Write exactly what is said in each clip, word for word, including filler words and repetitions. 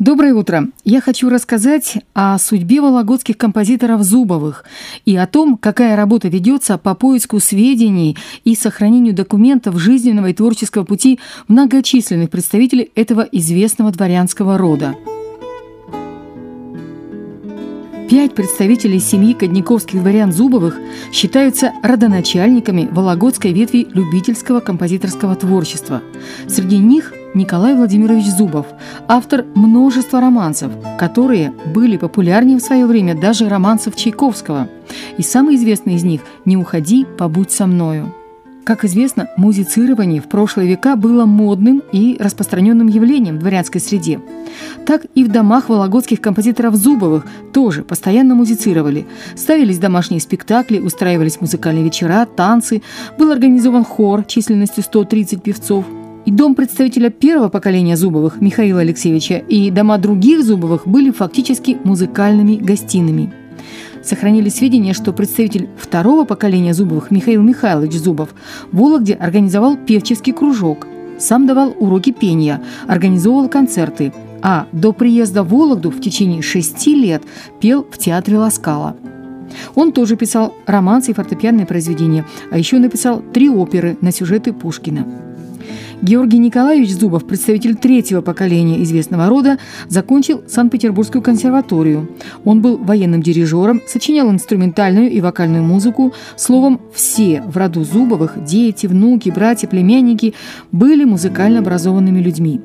Доброе утро! Я хочу рассказать о судьбе вологодских композиторов Зубовых и о том, какая работа ведется по поиску сведений и сохранению документов жизненного и творческого пути многочисленных представителей этого известного дворянского рода. Пять представителей семьи кадниковских дворян Зубовых считаются родоначальниками вологодской ветви любительского композиторского творчества. Среди них Николай Владимирович Зубов, автор множества романсов, которые были популярнее в свое время даже романсов Чайковского. И самый известный из них «Не уходи, побудь со мною». Как известно, музицирование в прошлые века было модным и распространенным явлением в дворянской среде. Так и в домах вологодских композиторов Зубовых тоже постоянно музицировали. Ставились домашние спектакли, устраивались музыкальные вечера, танцы, был организован хор численностью сто тридцать певцов. И дом представителя первого поколения Зубовых Михаила Алексеевича и дома других Зубовых были фактически музыкальными гостиными. Сохранились сведения, что представитель второго поколения Зубовых Михаил Михайлович Зубов в Вологде организовал певческий кружок, сам давал уроки пения, организовывал концерты, а до приезда в Вологду в течение шести лет пел в театре Ласкала. Он тоже писал романсы и фортепианные произведения, а еще написал три оперы на сюжеты Пушкина. Георгий Николаевич Зубов, представитель третьего поколения известного рода, закончил Санкт-Петербургскую консерваторию. Он был военным дирижером, сочинял инструментальную и вокальную музыку. Словом, все в роду Зубовых, дети, внуки, братья, племянники, были музыкально образованными людьми.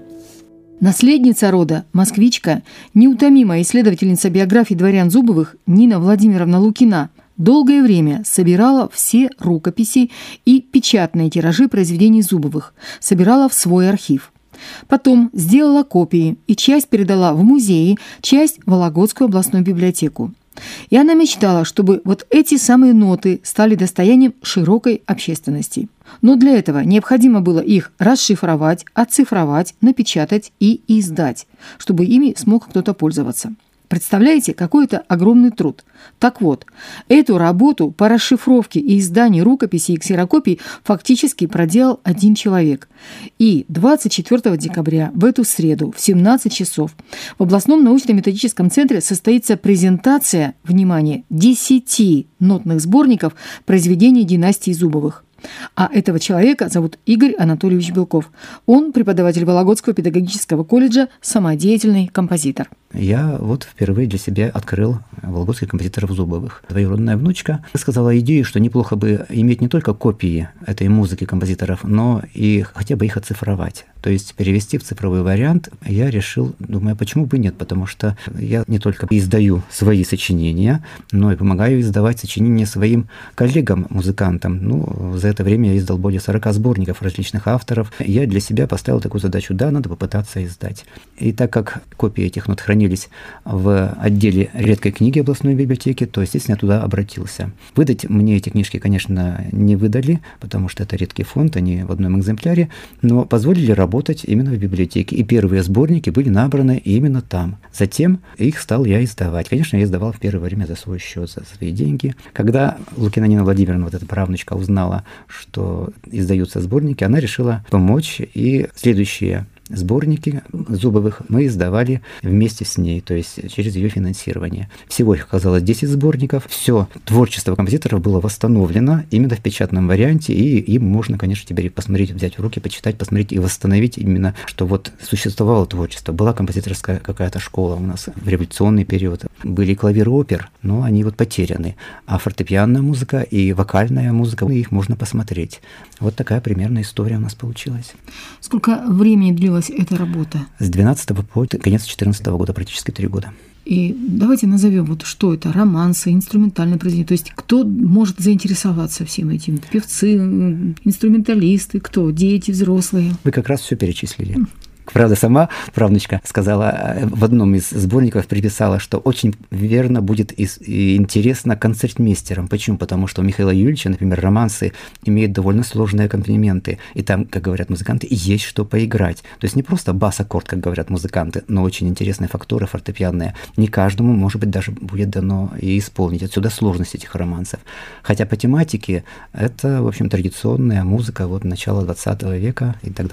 Наследница рода, москвичка, неутомимая исследовательница биографии дворян Зубовых Нина Владимировна Лукина долгое время собирала все рукописи и печатные тиражи произведений Зубовых, собирала в свой архив. Потом сделала копии и часть передала в музеи, часть в Вологодскую областную библиотеку. И она мечтала, чтобы вот эти самые ноты стали достоянием широкой общественности. Но для этого необходимо было их расшифровать, оцифровать, напечатать и издать, чтобы ими смог кто-то пользоваться. Представляете, какой это огромный труд. Так вот, эту работу по расшифровке и изданию рукописей и ксерокопий фактически проделал один человек. И двадцать четвёртого декабря в эту среду в семнадцать часов в областном научно-методическом центре состоится презентация, внимание, десяти нотных сборников произведений династии Зубовых. А этого человека зовут Игорь Анатольевич Белков. Он преподаватель Вологодского педагогического колледжа, самодеятельный композитор. Я вот впервые для себя открыл вологодских композиторов Зубовых. Двоюродная внучка сказала идею, что неплохо бы иметь не только копии этой музыки композиторов, но и хотя бы их оцифровать. То есть перевести в цифровой вариант. Я решил, думаю, почему бы нет, потому что я не только издаю свои сочинения, но и помогаю издавать сочинения своим коллегам-музыкантам. Ну, за это время я издал более сорока сборников различных авторов. Я для себя поставил такую задачу, да, надо попытаться издать. И так как копии этих нот хранились в отделе редкой книги областной библиотеки, то, естественно, я туда обратился. Выдать мне эти книжки, конечно, не выдали, потому что это редкий фонд, они в одном экземпляре, но позволили работать именно в библиотеке. И первые сборники были набраны именно там. Затем их стал я издавать. Конечно, я издавал в первое время за свой счет, за свои деньги. Когда Лукина Нина Владимировна, вот эта правнучка, узнала, что издаются сборники, она решила помочь, и следующие сборники Зубовых мы издавали вместе с ней, то есть через ее финансирование. Всего их оказалось десять сборников. Все творчество композиторов было восстановлено именно в печатном варианте, и им можно, конечно, теперь посмотреть, взять в руки, почитать, посмотреть и восстановить именно, что вот существовало творчество. Была композиторская какая-то школа у нас в революционный период. Были клавиры опер, но они вот потеряны. А фортепианная музыка и вокальная музыка, их можно посмотреть. Вот такая примерно история у нас получилась. Сколько времени длилось эта работа? С двенадцатого по конец две тысячи четырнадцатого года, практически три года. И давайте назовем, вот что это, романсы, инструментальные произведения. То есть кто может заинтересоваться всем этим? Певцы, инструменталисты, кто? Дети, взрослые? Вы как раз все перечислили. Правда, сама правнучка сказала, в одном из сборников приписала, что очень верно будет и интересно концертмейстерам. Почему? Потому что у Михаила Юрьевича, например, романсы имеют довольно сложные аккомпанементы, и там, как говорят музыканты, есть что поиграть. То есть не просто бас-аккорд, как говорят музыканты, но очень интересные фактуры фортепианные. Не каждому, может быть, даже будет дано и исполнить. Отсюда сложность этих романсов. Хотя по тематике это, в общем, традиционная музыка вот начала двадцатого века и так далее.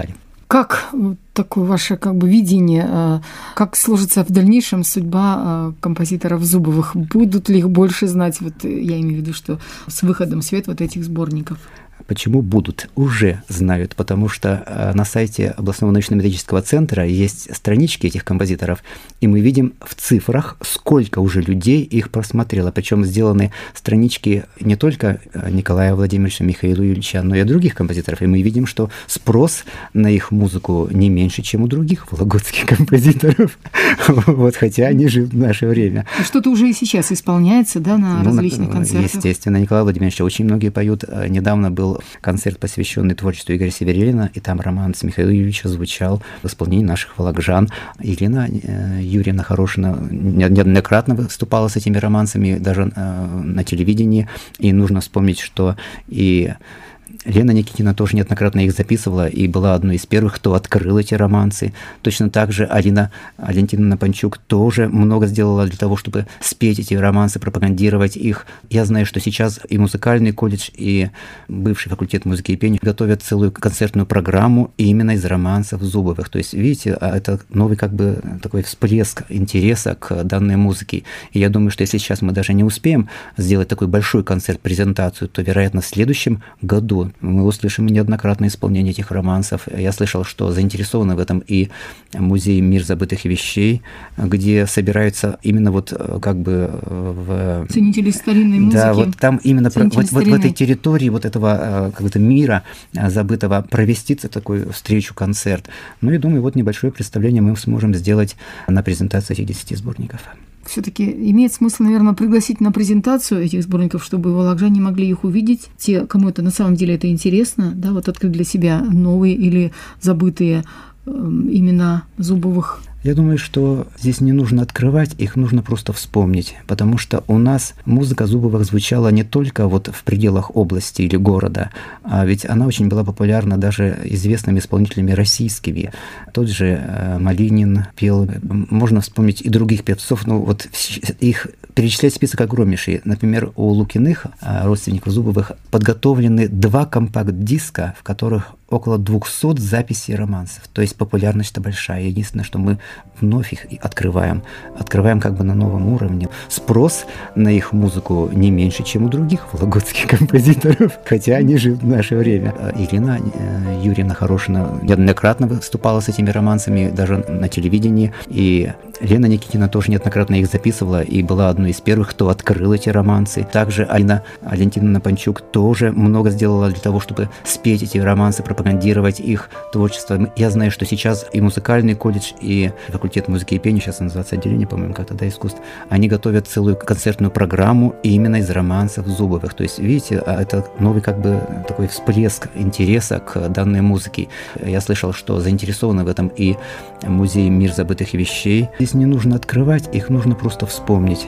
Как вот такое ваше как бы видение, как сложится в дальнейшем судьба композиторов Зубовых? Будут ли их больше знать? Вот я имею в виду, что с выходом в свет вот этих сборников. Почему будут? Уже знают, потому что на сайте областного научно-методического центра есть странички этих композиторов, и мы видим в цифрах, сколько уже людей их просмотрело. Причем сделаны странички не только Николая Владимировича, Михаила Юрьевича, но и других композиторов. И мы видим, что спрос на их музыку не меньше, чем у других вологодских композиторов. Вот, хотя они живут в наше время. Что-то уже и сейчас исполняется, да, на ну, различных концертах? Естественно, Николай Владимирович очень многие поют. Недавно был концерт, посвященный творчеству Игоря Северянина, и там романс Михаила Юрьевича звучал в исполнении наших вологоджан. Ирина Юрьевна Хорошина неоднократно выступала с этими романсами, даже на телевидении, и нужно вспомнить, что и Лена Никитина тоже неоднократно их записывала и была одной из первых, кто открыл эти романсы. Точно так же Алина Валентиновна Панчук тоже много сделала для того, чтобы спеть эти романсы, пропагандировать их. Я знаю, что сейчас и музыкальный колледж, и бывший факультет музыки и пения готовят целую концертную программу именно из романсов Зубовых. То есть, видите, это новый как бы такой всплеск интереса к данной музыке. И я думаю, что если сейчас мы даже не успеем сделать такой большой концерт-презентацию, то, вероятно, в следующем году мы услышим неоднократное исполнение этих романсов. Я слышал, что заинтересованы в этом и музей «Мир забытых вещей», где собираются именно вот как бы в... Ценители старинной музыки. Да, вот там именно про, вот, вот в этой территории вот этого какого-то мира забытого провести такую встречу-концерт. Ну и думаю, вот небольшое представление мы сможем сделать на презентации этих десяти сборников. Все-таки имеет смысл, наверное, пригласить на презентацию этих сборников, чтобы вологоджане могли их увидеть. Те, кому это на самом деле это интересно, да, вот открыть для себя новые или забытые э, имена Зубовых. Я думаю, что здесь не нужно открывать, их нужно просто вспомнить, потому что у нас музыка Зубовых звучала не только вот в пределах области или города, а ведь она очень была популярна даже известными исполнителями российскими. Тот же Малинин пел, можно вспомнить и других певцов, но вот их перечислять список огромнейший. Например, у Лукиных, родственников Зубовых, подготовлены два компакт-диска, в которых около двухсот записей романсов. То есть популярность-то большая. Единственное, что мы вновь их открываем. Открываем как бы на новом уровне. Спрос на их музыку не меньше, чем у других вологодских композиторов, хотя они живут в наше время. Ирина Юрьевна Хорошина неоднократно выступала с этими романсами даже на телевидении, и Лена Никитина тоже неоднократно их записывала и была одной из первых, кто открыл эти романсы. Также Алина Валентиновна Панчук тоже много сделала для того, чтобы спеть эти романсы, пропагандировать их творчество. Я знаю, что сейчас и музыкальный колледж, и факультет музыки и пения, сейчас называется отделение, по-моему, как-то, да, искусств, они готовят целую концертную программу именно из романсов Зубовых. То есть, видите, это новый как бы такой всплеск интереса к данной музыке. Я слышал, что заинтересованы в этом и музей «Мир забытых вещей». Здесь не нужно открывать, их нужно просто вспомнить.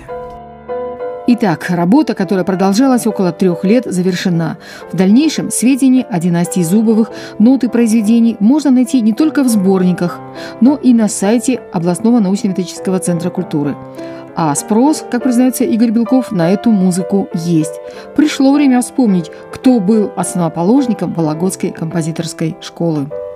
Итак, работа, которая продолжалась около трех лет, завершена. В дальнейшем сведения о династии Зубовых, ноты произведений можно найти не только в сборниках, но и на сайте областного научно-методического центра культуры. А спрос, как признается Игорь Белков, на эту музыку есть. Пришло время вспомнить, кто был основоположником Вологодской композиторской школы.